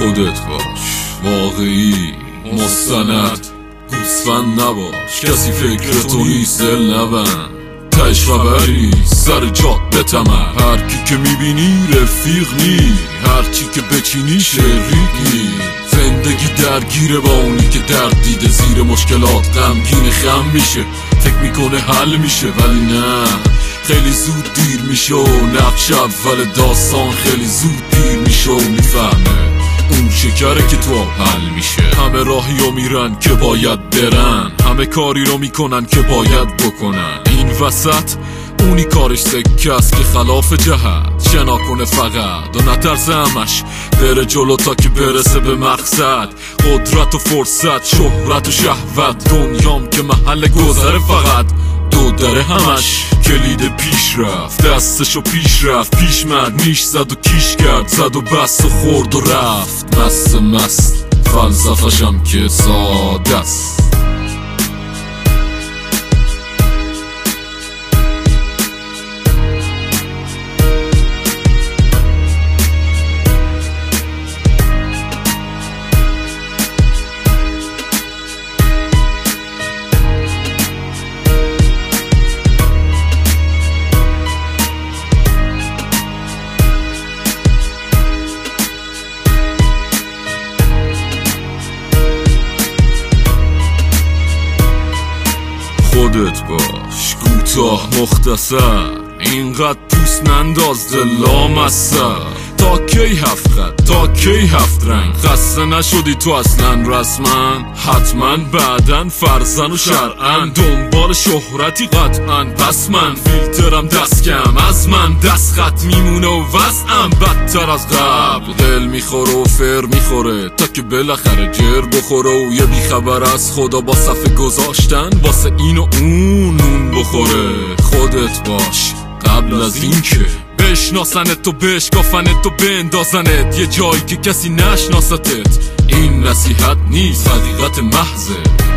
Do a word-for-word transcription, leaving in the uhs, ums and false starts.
خودت باش، واقعی، مستند، گوسفند نباش. کسی فکر تو نیست، دل نبند، تهش خبری سر جات بتمن. هر کی که میبینی رفیق نی، هر چی که بچینی شریک نی. زندگی درگیره با اونی که درد دیده، زیر مشکلات غمگین خم میشه، فکر میکنه حل میشه ولی نه، خیلی زود دیر میشه و نقش اول داستان خیلی زود دیر میشه و میفهمه اون شکره که تو حل میشه. همه راهی رو میرن که باید برن، همه کاری رو میکنن که باید بکنن. این وسط اونی کارش سکه است که خلاف جهت شنا کنه فقط و نترسه همش بره جلو تا که برسه به مقصد. قدرت و فرصت، شهرت و شهوت، دنیام که محل گذره فقط دو داره همش کلید پیش رفت، دستشو پیش رفت، پیش مد نیش زد و کیش کرد، زد و بست و خورد و رفت. مست مست فلسفه‌شم که ساده است. خودت باش، کوتاه مختصر، اینقدر پوست ننداز دلام اثر. تا کی هفت خط، تا کی هفت رنگ، خسته نشدی تو اصلا رسما؟ حتما بعدن فرزن و شرعن دنبال شهرتی قطعا، پس من فیلترم دست کم، از من دست خط میمونه و وضعم بدتر از قبل. دل میخوره و فر میخوره تا که بالاخره جر بخوره و یه بیخبر از خدا با صفحه گذاشتن واسه این و اون نون بخوره. خودت باش قبل از این که بشناسنت و بشکافنت و بندازنت یه جایی که کسی نشناستت. این نصیحت نیست، حقیقت محضه.